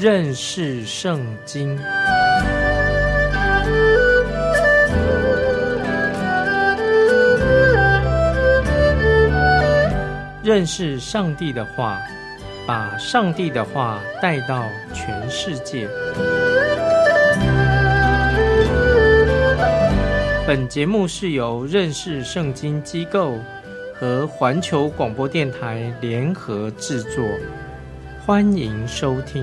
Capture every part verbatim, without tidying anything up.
认识圣经。认识上帝的话，把上帝的话带到全世界。本节目是由认识圣经机构和环球广播电台联合制作，欢迎收听。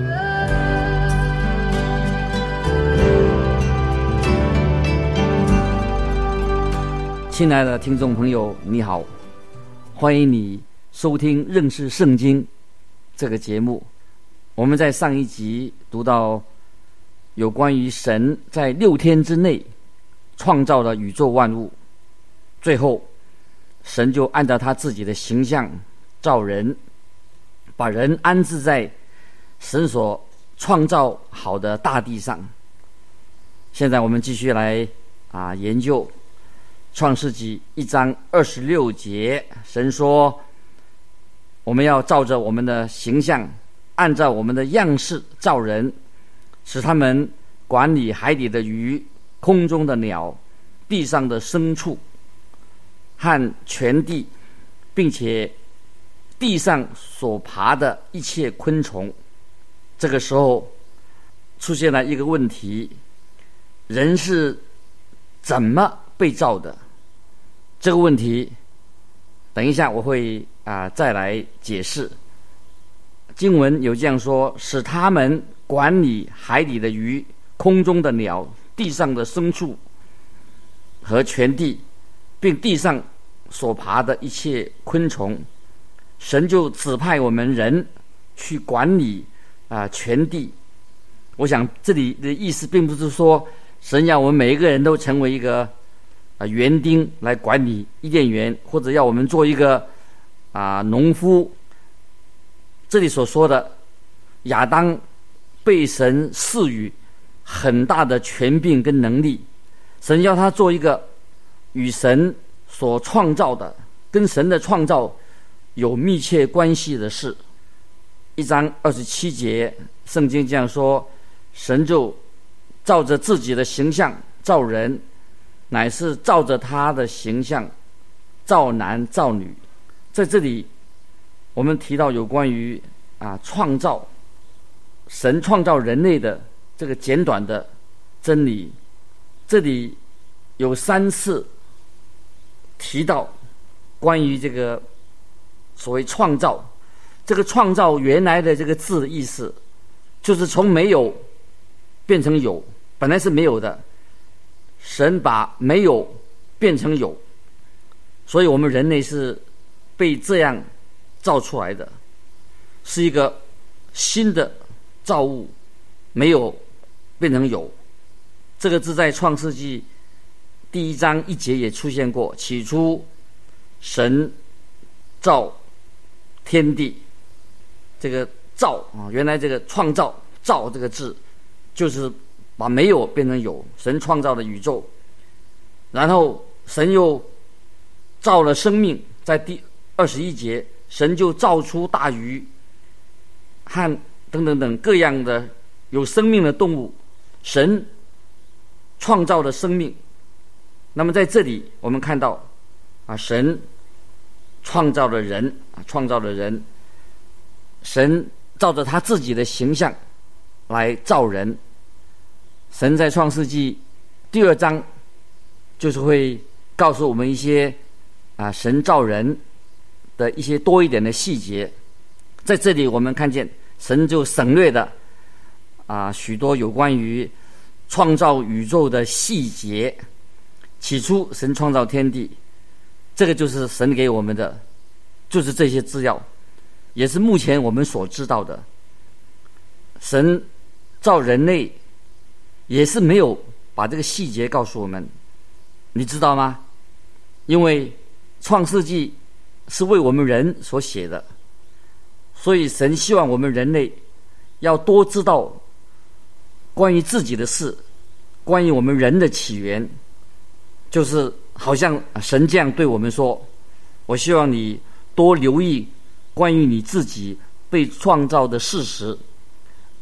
亲爱的听众朋友，你好，欢迎你收听认识圣经这个节目。我们在上一集读到有关于神在六天之内创造了宇宙万物，最后神就按照他自己的形象造人，把人安置在神所创造好的大地上。现在我们继续来啊研究创世纪一章二十六节，神说我们要照着我们的形象，按照我们的样式造人，使他们管理海底的鱼，空中的鸟，地上的牲畜和全地，并且地上所爬的一切昆虫。这个时候出现了一个问题，人是怎么被造的？这个问题等一下我会啊、呃、再来解释。经文有这样说，使他们管理海底的鱼，空中的鸟，地上的牲畜和全地，并地上所爬的一切昆虫。神就指派我们人去管理啊、呃、全地。我想这里的意思并不是说神要我们每一个人都成为一个啊、呃、园丁来管理伊甸园，或者要我们做一个啊、呃、农夫。这里所说的亚当被神赐予很大的权柄跟能力，神要他做一个与神所创造的，跟神的创造有密切关系的事。一章二十七节，圣经这样说，神就照着自己的形象造人，乃是照着他的形象造男造女。在这里我们提到有关于啊创造，神创造人类的这个简短的真理。这里有三次提到关于这个所谓创造。这个创造原来的这个字的意思就是从没有变成有，本来是没有的，神把没有变成有，所以我们人类是被这样造出来的，是一个新的造物，没有变成有。这个字在创世纪第一章一节也出现过，起初神造天地。这个造啊，原来这个创造造这个字就是把没有变成有，神创造的宇宙。然后神又造了生命，在第二十一节神就造出大鱼和等等等各样的有生命的动物，神创造了生命。那么在这里我们看到啊，神创造了人啊，创造了人，神照着他自己的形象来造人。神在创世纪第二章就是会告诉我们一些啊神造人的一些多一点的细节。在这里我们看见神就省略的啊许多有关于创造宇宙的细节。起初神创造天地，这个就是神给我们的，就是这些资料，也是目前我们所知道的。神造人类也是没有把这个细节告诉我们，你知道吗？因为创世纪是为我们人所写的，所以神希望我们人类要多知道关于自己的事，关于我们人的起源。就是好像神这样对我们说，我希望你多留意关于你自己被创造的事实，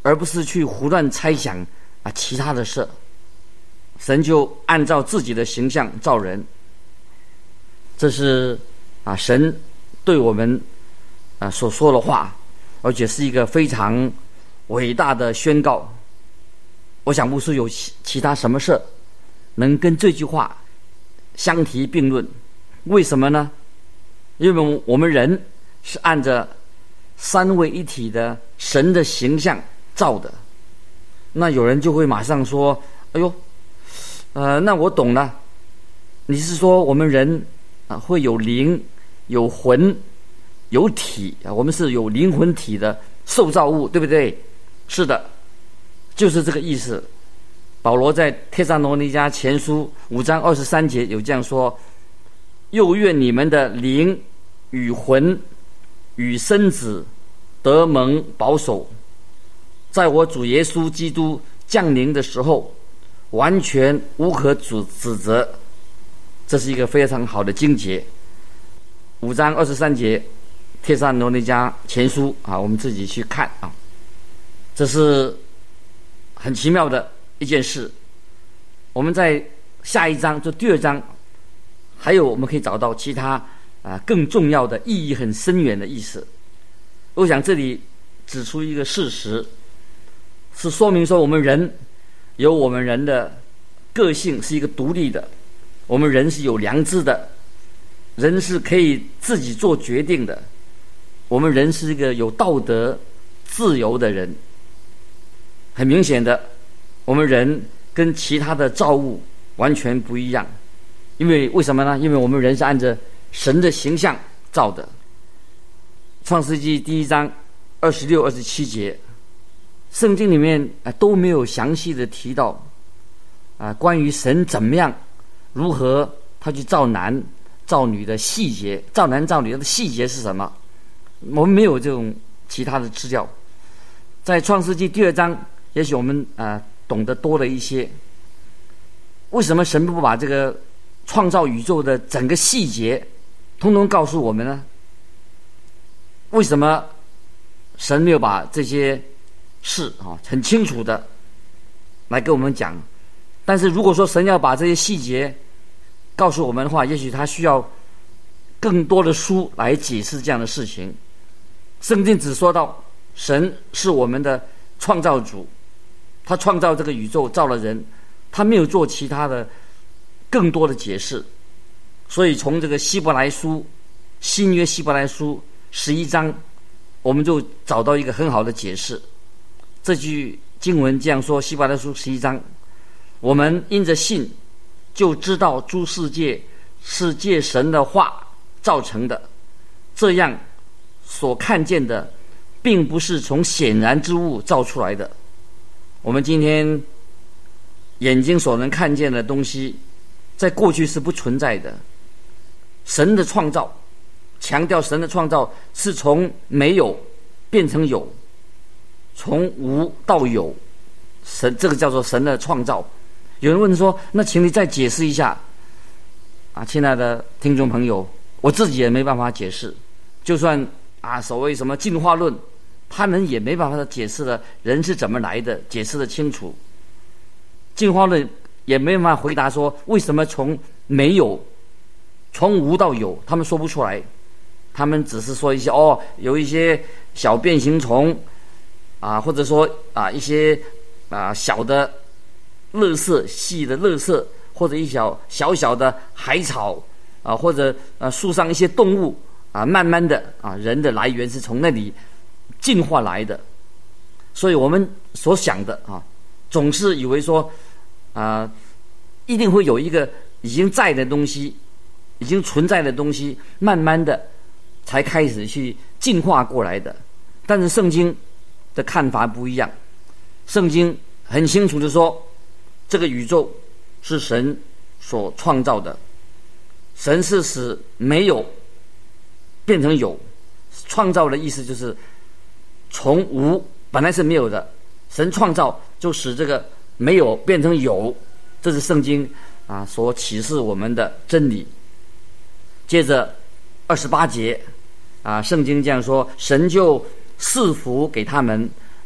而不是去胡乱猜想啊其他的事。神就按照自己的形象造人，这是啊神对我们啊所说的话，而且是一个非常伟大的宣告。我想不出有其其他什么事能跟这句话相提并论。为什么呢？因为我们人是按着三位一体的神的形象造的。那有人就会马上说，哎呦，呃，那我懂了，你是说我们人啊会有灵、有魂、有体啊，我们是有灵魂体的受造物，对不对？是的，就是这个意思。保罗在帖撒罗尼迦前书五章二十三节有这样说：又愿你们的灵与魂与身子得蒙保守，在我主耶稣基督降临的时候，完全无可指指责。这是一个非常好的经节。五章二十三节，帖撒罗尼迦前书啊，我们自己去看啊。这是很奇妙的一件事。我们在下一章，就第二章，还有我们可以找到其他啊更重要的意义很深远的意思。我想这里指出一个事实，是说明说我们人有我们人的个性是一个独立的，我们人是有良知的，人是可以自己做决定的，我们人是一个有道德自由的人。很明显的，我们人跟其他的造物完全不一样。因为为什么呢？因为我们人是按着神的形象造的。创世纪第一章二十六、二十七节，圣经里面啊都没有详细的提到啊关于神怎么样、如何他去造男造女的细节，造男造女的细节是什么？我们没有这种其他的资料。在创世纪第二章，也许我们啊、呃、懂得多了一些。为什么神不把这个创造宇宙的整个细节通通告诉我们呢？为什么神没有把这些事啊很清楚的来跟我们讲？但是如果说神要把这些细节告诉我们的话，也许他需要更多的书来解释这样的事情。圣经只说到神是我们的创造主，他创造这个宇宙，造了人，他没有做其他的更多的解释。所以从这个希伯来书，新约希伯来书十一章，我们就找到一个很好的解释。这句经文这样说，希伯来书十一章，我们因着信就知道诸世界是借神的话造成的，这样所看见的并不是从显然之物造出来的。我们今天眼睛所能看见的东西，在过去是不存在的。神的创造，强调神的创造是从没有变成有，从无到有，神这个叫做神的创造。有人问说，那请你再解释一下啊，亲爱的听众朋友，我自己也没办法解释。就算啊所谓什么进化论，他们也没办法解释了人是怎么来的，解释得清楚。进化论也没办法回答说为什么从没有从无到有，他们说不出来。他们只是说一些哦，有一些小变形虫啊，或者说啊一些啊小的垃圾，细的垃圾，或者一小小小的海草啊，或者啊树上一些动物啊，慢慢的啊人的来源是从那里进化来的。所以我们所想的啊，总是以为说啊一定会有一个已经在的东西，已经存在的东西，慢慢的才开始去进化过来的。但是圣经的看法不一样，圣经很清楚的说，这个宇宙是神所创造的，神是使没有变成有。创造的意思就是从无，本来是没有的，神创造就使这个没有变成有，这是圣经啊所启示我们的真理。接着二十八节啊，圣经这样说，神就赐福给他们，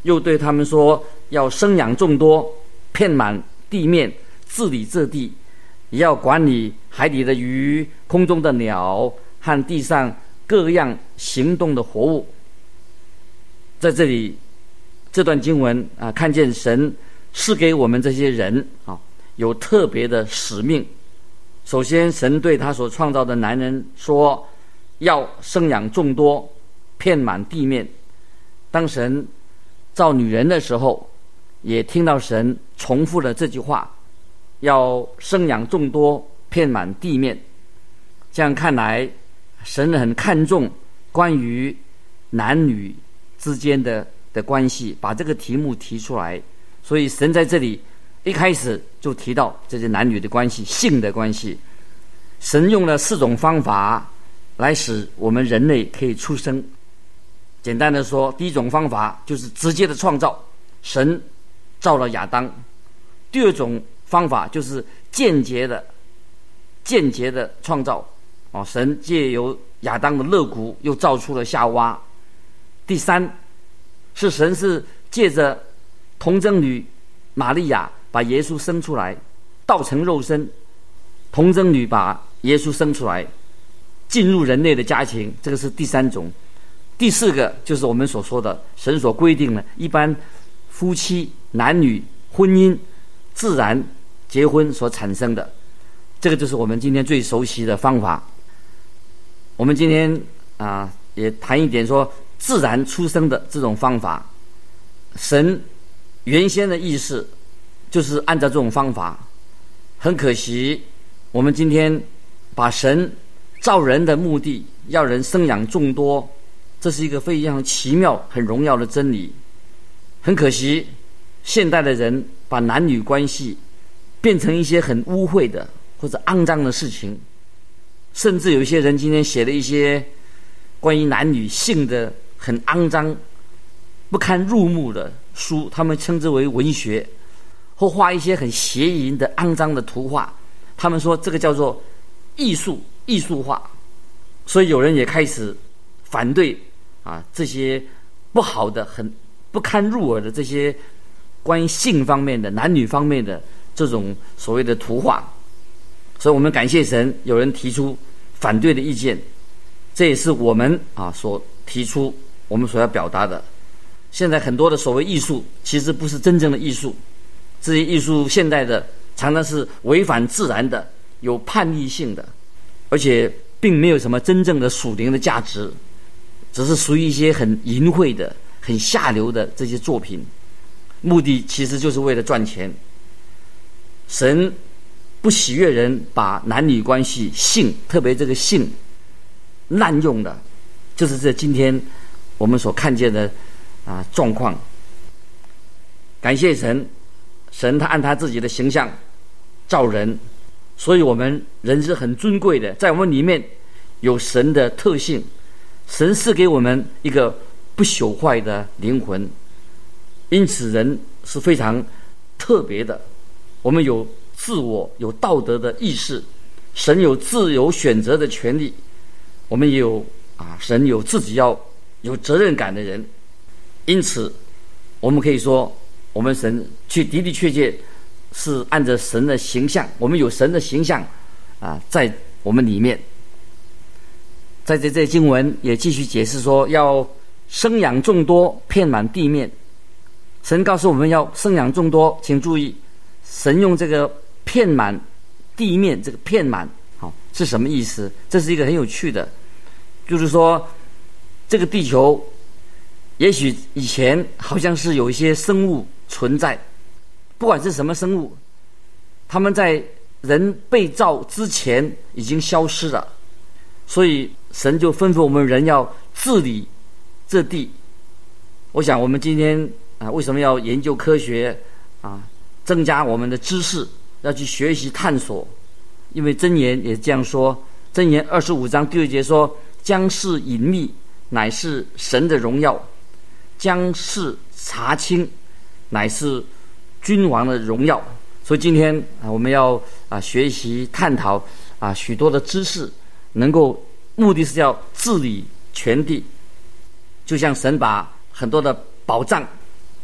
又对他们说，要生养众多，遍满地面，治理这地，也要管理海里的鱼、空中的鸟和地上各样行动的活物。在这里这段经文啊，看见神是给我们这些人啊有特别的使命。首先，神对他所创造的男人说，要生养众多，遍满地面。当神造女人的时候，也听到神重复了这句话，要生养众多，遍满地面。这样看来，神很看重关于男女之间的的关系，把这个题目提出来。所以神在这里一开始就提到这些男女的关系，性的关系。神用了四种方法来使我们人类可以出生。简单的说，第一种方法就是直接的创造，神造了亚当。第二种方法就是间接的间接的创造，哦，神借由亚当的肋骨又造出了夏娃。第三是神是借着童贞女玛利亚把耶稣生出来，道成肉身，童贞女把耶稣生出来，进入人类的家庭，这个是第三种。第四个就是我们所说的神所规定的一般夫妻男女婚姻自然结婚所产生的，这个就是我们今天最熟悉的方法。我们今天啊也谈一点说自然出生的这种方法。神原先的意思就是按照这种方法，很可惜我们今天把神造人的目的要人生养众多，这是一个非常奇妙很荣耀的真理。很可惜现代的人把男女关系变成一些很污秽的或者肮脏的事情，甚至有一些人今天写了一些关于男女性的很肮脏不堪入目的书，他们称之为文学，或画一些很邪淫的肮脏的图画，他们说这个叫做艺术艺术化。所以有人也开始反对啊这些不好的很不堪入耳的这些关于性方面的男女方面的这种所谓的图画。所以我们感谢神，有人提出反对的意见，这也是我们啊所提出我们所要表达的。现在很多的所谓艺术其实不是真正的艺术，这些艺术现代的常常是违反自然的，有叛逆性的，而且并没有什么真正的属灵的价值，只是属于一些很淫秽的很下流的这些作品，目的其实就是为了赚钱。神不喜悦人把男女关系性，特别这个性滥用的，就是这今天我们所看见的啊状况。感谢神，神他按他自己的形象造人，所以我们人是很尊贵的，在我们里面有神的特性，神赐给我们一个不朽坏的灵魂，因此人是非常特别的。我们有自我，有道德的意识，神有自由选择的权利，我们也有啊，神有自己要有责任感的人。因此我们可以说，我们神去的的确确是按着神的形象，我们有神的形象啊，在我们里面。在这这经文也继续解释说，要生养众多，遍满地面。神告诉我们要生养众多，请注意，神用这个遍满地面，这个遍满好是什么意思？这是一个很有趣的，就是说这个地球也许以前好像是有一些生物存在，不管是什么生物，他们在人被造之前已经消失了，所以神就吩咐我们人要治理这地。我想我们今天啊，为什么要研究科学啊，增加我们的知识，要去学习探索？因为箴言也这样说，箴言二十五章第二节说，将事隐秘乃是神的荣耀，将事查清乃是君王的荣耀。所以今天啊，我们要啊学习探讨啊许多的知识，能够目的是要治理全地，就像神把很多的宝藏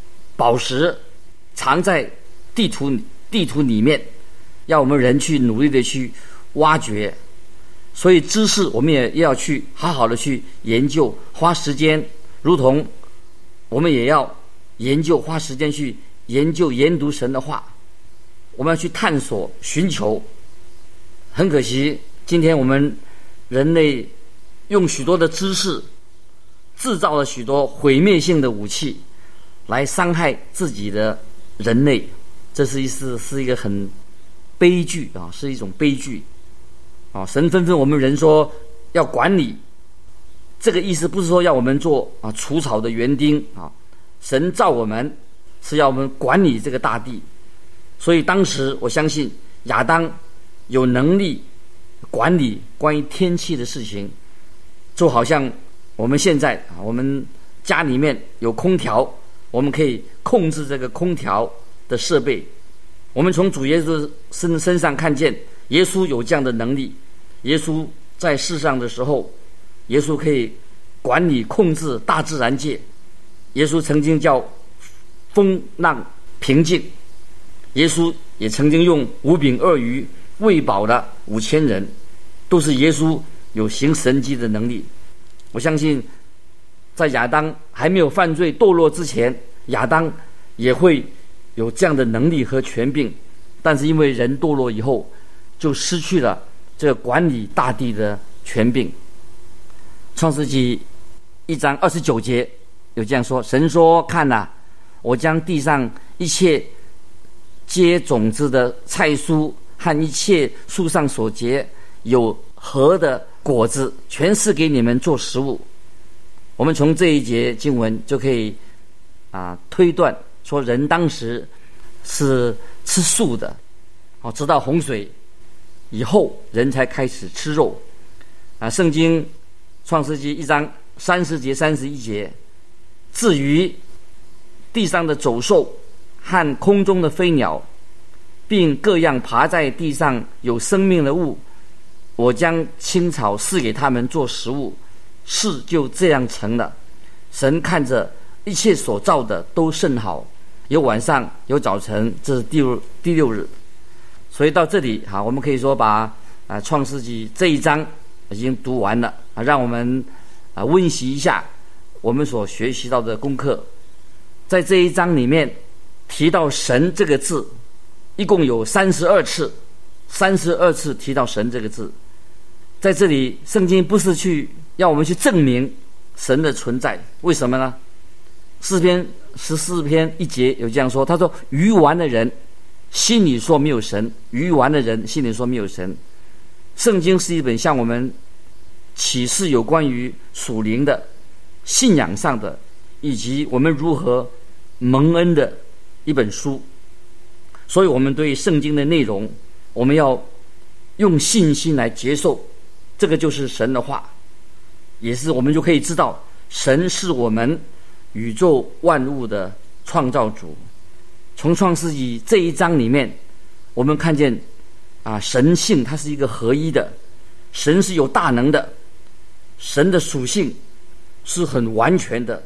宝石藏在地图地图里面，要我们人去努力的去挖掘。所以知识我们也要去好好的去研究，花时间，如同我们也要研究花时间去研究研读神的话，我们要去探索寻求。很可惜今天我们人类用许多的知识制造了许多毁灭性的武器来伤害自己的人类，这是一是是一个很悲剧啊，是一种悲剧啊！神吩咐我们人说要管理，这个意思不是说要我们做啊除草的园丁啊，神造我们是要我们管理这个大地。所以当时我相信亚当有能力管理关于天气的事情，就好像我们现在啊，我们家里面有空调，我们可以控制这个空调的设备。我们从主耶稣身身上看见耶稣有这样的能力。耶稣在世上的时候，耶稣可以管理控制大自然界。耶稣曾经叫风浪平静，耶稣也曾经用五饼二鱼喂饱了五千人，都是耶稣有行神迹的能力。我相信在亚当还没有犯罪堕落之前，亚当也会有这样的能力和权柄，但是因为人堕落以后，就失去了这个管理大地的权柄。创世纪一章二十九节有这样说：神说，看哪、啊，我将地上一切结种子的菜蔬和一切树上所结有核的果子全是给你们做食物。我们从这一节经文就可以啊推断说，人当时是吃素的，哦，直到洪水以后，人才开始吃肉。啊，圣经创世纪一章三十节、三十一节，至于地上的走兽和空中的飞鸟，并各样爬在地上有生命的物，我将青草赐给他们做食物。事就这样成了。神看着一切所造的都甚好，有晚上有早晨，这是第六第六日。所以到这里啊，我们可以说把啊创世纪这一章已经读完了啊，让我们啊温习一下我们所学习到的功课。在这一章里面提到神这个字，一共有三十二次，三十二次提到神这个字。在这里，圣经不是去要我们去证明神的存在，为什么呢？诗篇十四篇一节有这样说，他说：愚顽的人心里说没有神，愚顽的人心里说没有神。圣经是一本向我们启示有关于属灵的、信仰上的，以及我们如何蒙恩的一本书。所以我们对圣经的内容，我们要用信心来接受，这个就是神的话，也是我们就可以知道神是我们宇宙万物的创造主。从创世纪这一章里面，我们看见啊，神性它是一个合一的，神是有大能的，神的属性是很完全的。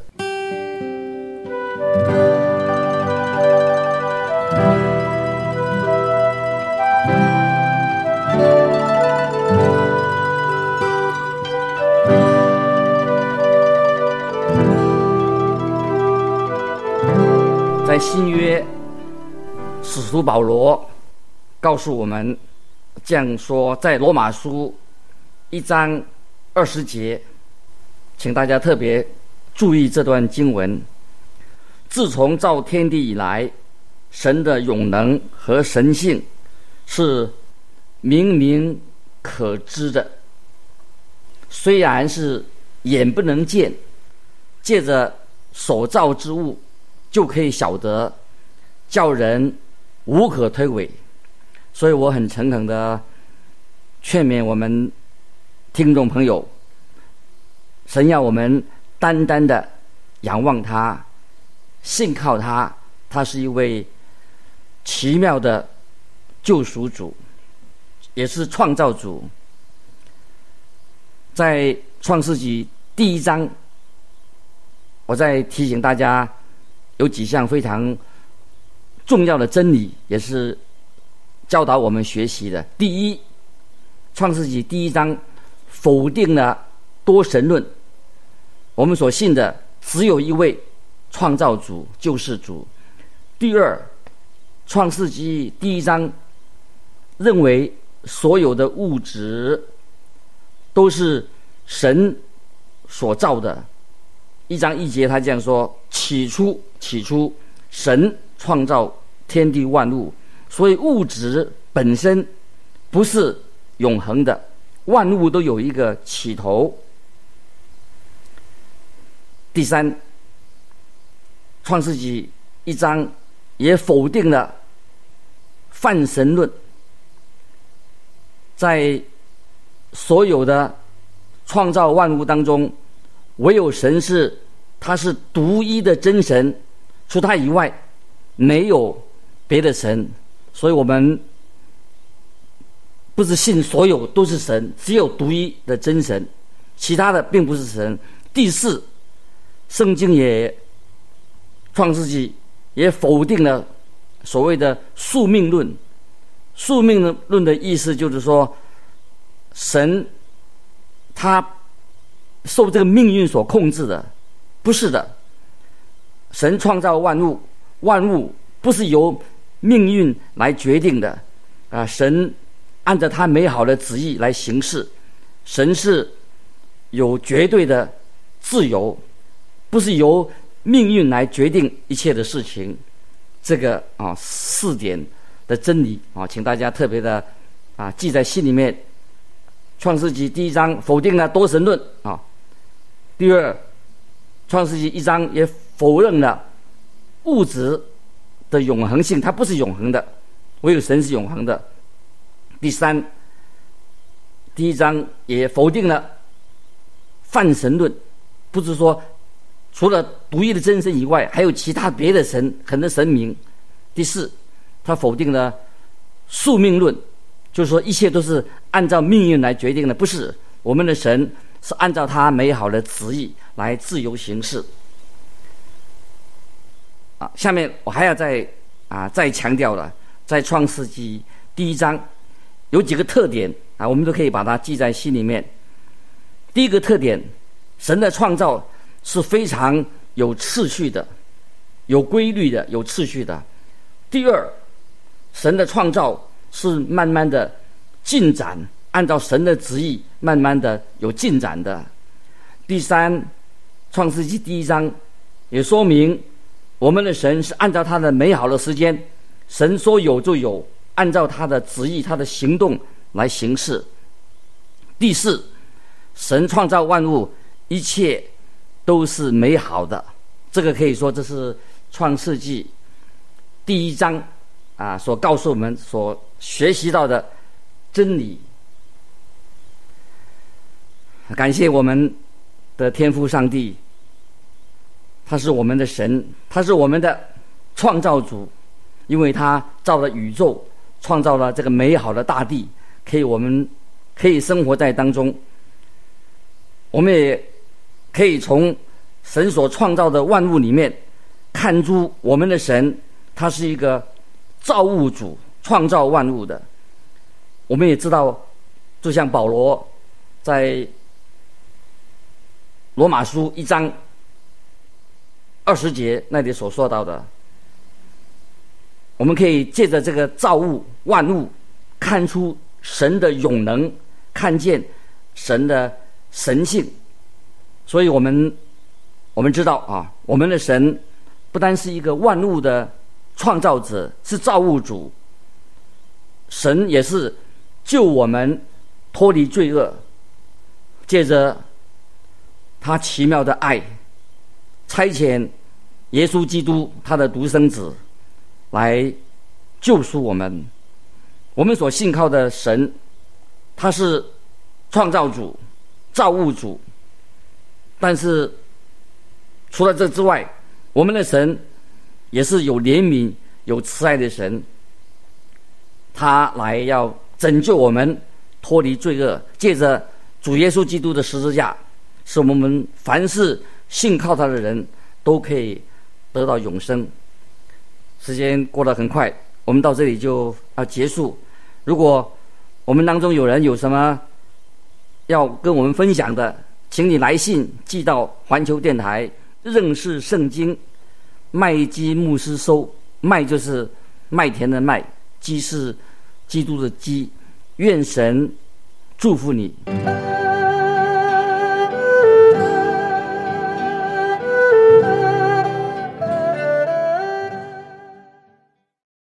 在新约，使徒保罗告诉我们这样说，在罗马书一章二十节，请大家特别注意这段经文。自从造天地以来，神的永能和神性是明明可知的，虽然是眼不能见，借着所造之物就可以晓得，叫人无可推诿。所以我很诚恳的劝勉我们听众朋友，神要我们单单的仰望他，信靠他，他是一位奇妙的救赎主，也是创造主。在创世纪第一章，我再提醒大家有几项非常重要的真理，也是教导我们学习的。第一，创世纪第一章否定了多神论，我们所信的只有一位创造主，救世主。第二，创世纪第一章认为所有的物质都是神所造的。一章一节他这样说：起初起初神创造天地万物。所以物质本身不是永恒的，万物都有一个起头。第三，创世纪一章也否定了泛神论，在所有的创造万物当中，唯有神是他是独一的真神，除他以外没有别的神。所以我们不是信所有都是神，只有独一的真神，其他的并不是神。第四，圣经也创世纪也否定了所谓的宿命论。宿命论的意思就是说，神他受这个命运所控制的，不是的。神创造万物，万物不是由命运来决定的啊！神按照他美好的旨意来行事，神是有绝对的自由，不是由命运来决定一切的事情。这个啊四点的真理啊，请大家特别的啊记在心里面。创世纪第一章否定了多神论啊。第二，创世纪一章也否认了物质的永恒性，它不是永恒的，唯有神是永恒的。第三，第一章也否定了泛神论，不是说除了独一的真神以外，还有其他别的神，很多神明。第四，他否定了宿命论，就是说一切都是按照命运来决定的，不是，我们的神是按照他美好的旨意来自由行事。啊，下面我还要再啊再强调了，在创世纪第一章有几个特点啊，我们都可以把它记在心里面。第一个特点，神的创造是非常有次序的，有规律的，有次序的。第二，神的创造是慢慢的进展，按照神的旨意慢慢的有进展的。第三，创世纪第一章也说明我们的神是按照他的美好的时间，神说有就有，按照他的旨意他的行动来行事。第四，神创造万物，一切都是美好的。这个可以说这是创世纪第一章啊所告诉我们所学习到的真理。感谢我们的天父上帝，他是我们的神，他是我们的创造主，因为他造了宇宙，创造了这个美好的大地，可以我们可以生活在当中。我们也可以从神所创造的万物里面看出我们的神他是一个造物主，创造万物的。我们也知道，就像保罗在罗马书一章二十节那里所说到的，我们可以借着这个造物万物看出神的永能，看见神的神性。所以我们我们知道啊，我们的神不单是一个万物的创造者，是造物主，神也是救我们脱离罪恶，借着他奇妙的爱，差遣耶稣基督他的独生子来救赎我们。我们所信靠的神，他是创造主、造物主，但是除了这之外，我们的神也是有怜悯、有慈爱的神，他来要拯救我们脱离罪恶，借着主耶稣基督的十字架，使我们凡是信靠他的人都可以得到永生。时间过得很快，我们到这里就要结束。如果我们当中有人有什么要跟我们分享的，请你来信寄到环球电台认识圣经麦基牧师收。麦就是麦田的麦，基是基督的基。愿神祝福你。